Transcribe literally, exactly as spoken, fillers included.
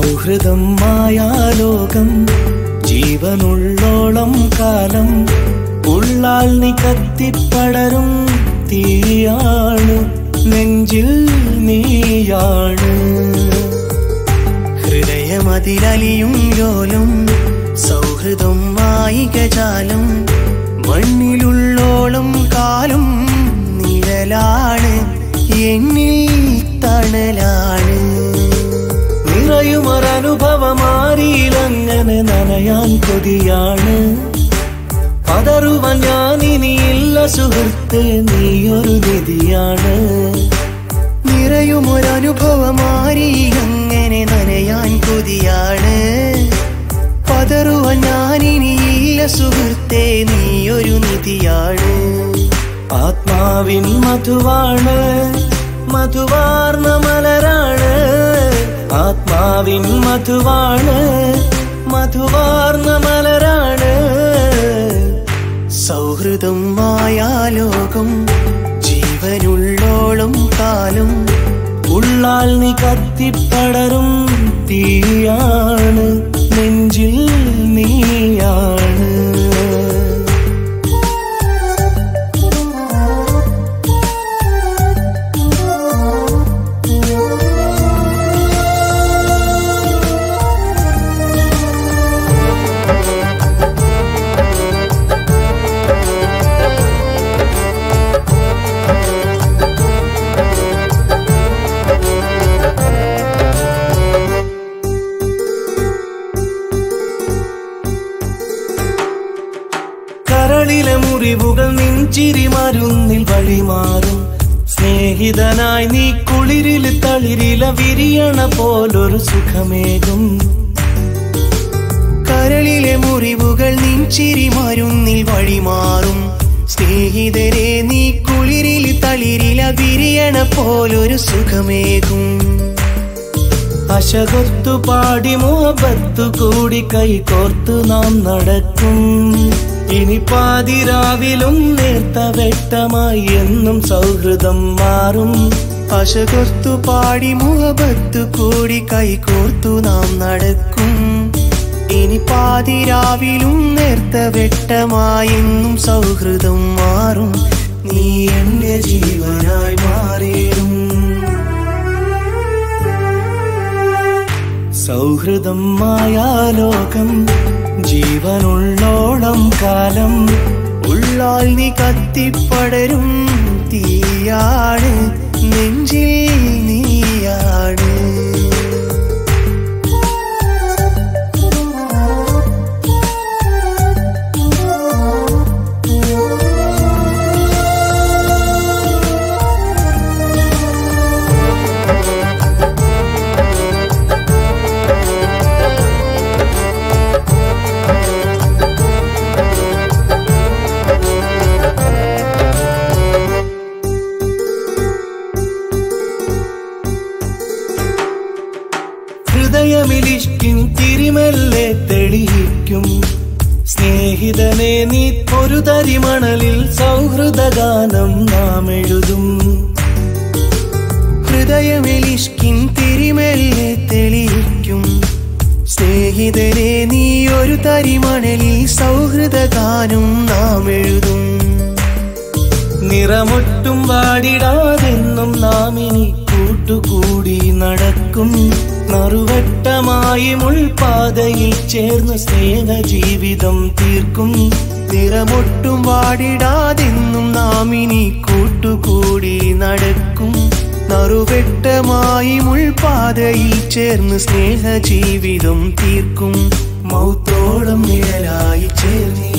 സൗഹൃദം മായാലോകം ജീവനുള്ളോളം കാലം ഉള്ളാൽ നീ കത്തിപ്പടരും തീയാണ് നെഞ്ചിൽ നീയാണ് ഹൃദയമതിലലിയും ലോലും സൗഹൃദം മായികജാലം മണ്ണിലുള്ളോളം കാലം നിഴലാണ് എന്നിൽ തണലാണ് നിറയുമൊരനുഭവമാരിയിലങ്ങനെ നനയാൻ കൊതിയാണ് പതറുവാൻ ഞാനിനിയില്ല സുഹൃത്തേ നീയൊരു നിധിയാണ് നിറയുമൊരനുഭവമാരിയിലങ്ങനെ നനയാൻ കൊതിയാണ് പതറുവാൻ ഞാനിനിയില്ല സുഹൃത്തേ നീയൊരു നിധിയാണ് ആത്മാവിൻ മധുവാണ് മധുവാർന്ന മലരാണ് ആത്മാവിൻ മധുവാണ് മധുവാർന്ന മലരാണ് സൗഹൃദം മായാലോകം ജീവനുള്ളോളം കാലം ഉള്ളാൽ നീ കത്തിപ്പടരും തീയാണ് നെഞ്ചിൽ നീയാണ് കരളിലെ മുറിവുകൾ നെഞ്ചിരി മരുന്നിൽ വഴിമാറും സ്നേഹിതനായി നീ കുളിരിൽ തളിരില വിരിയണ പോലൊരു സുഖമേകും കരളിലെ മുറിവുകൾ നെഞ്ചിരി മരുന്നിൽ വഴിമാറും സ്നേഹിതരെ നീ കുളിരിൽ തളിരില വിരിയണ പോലൊരു സുഖമേകും അശകൊത്തു പാടി മുഹബത്തു കൂടി കൈകോർത്തു നാം നടക്കും ഇനി പാതിരാവിലും നേർത്ത വെട്ടമായി എന്നും സൗഹൃദം മാറും അശകൊത്തു പാടി മുഹബത്തു കൂടി കൈകോർത്തു നാം നടക്കും ഇനി പാതിരാവിലും നേർത്ത വെട്ടമായി എന്നും സൗഹൃദം മാറും നീ എന്റെ ജീവനായി മാറിയും സൗഹൃദം മായാലോകം ജീവനുള്ളോളം കാലം ഉള്ളാൽ നീ കത്തിപ്പടരും തീയാണ് നെഞ്ചിൽ നീയാണ് ഹൃദയമിലിഷ്കിൻ തിരിമെല്ലെ തെളിയിക്കും സ്നേഹിതനെ നീ ഒരു തരിമണലിൽ സൗഹൃദഗാനം നാം എഴുതും ഹൃദയമിലിഷ്കിൻ തിരിമെല്ലെ തെളിയിക്കും സ്നേഹിതനെ നീ ഒരു തരിമണലിൽ സൗഹൃദഗാനം നാം എഴുതും നിറമൊട്ടും വാടിടാതെന്നും നാം ഇനി കൂട്ടുകൂടി നടക്കും നറുവട്ടമായി മുൾപാതയിൽ ചേർന്ന് സ്നേഹ ജീവിതം തീർക്കും നിറമൊട്ടും വാടിടാതെന്നും നാം ഇനി കൂട്ടുകൂടി നടക്കും നറുവെട്ടമായി മുൾപാതയിൽ ചേർന്ന് സ്നേഹ ജീവിതം തീർക്കും മൗത്തോളം നിഴലായി ചേർന്ന്